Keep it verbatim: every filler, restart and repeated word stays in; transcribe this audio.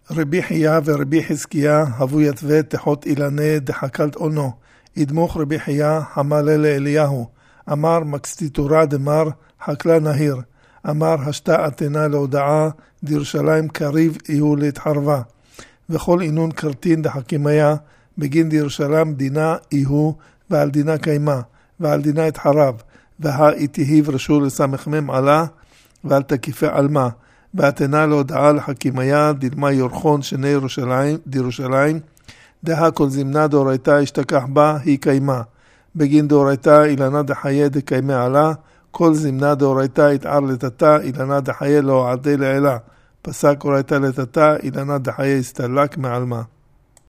רבי חייה ורבי חזקיה הבו יתווה תחות אילנה דחקלת אונו. ידמוך רבי חייה המעלה לאליהו. אמר מקסטיטורה דמר חקלה נהיר. אמר השתה אתנה להודעה דירושלים קריב יהיו להתחרבה. וכל אינון קרטין דחכימיה בגין דירושלים דינה יהיו ועל דינה קיימה ועל דינה התחרב. והא איתיהיב רשו לסמכמם עלה ועל תקיפה עלמה. ואתנה להודעה לחכימיה דילמה יורחון שני ירושלים, דירושלים, דהה כל זמנה דאורייתא השתכח בה היא קיימה. בגין דאורייתא אילנה דחיה דקיימה עלה, כל זמנה דאורייתא התער לתתה אילנה דחיה לא עדי לעילה. פסק אורייתא לתתה אילנה דחיה הסתלק מעלמה.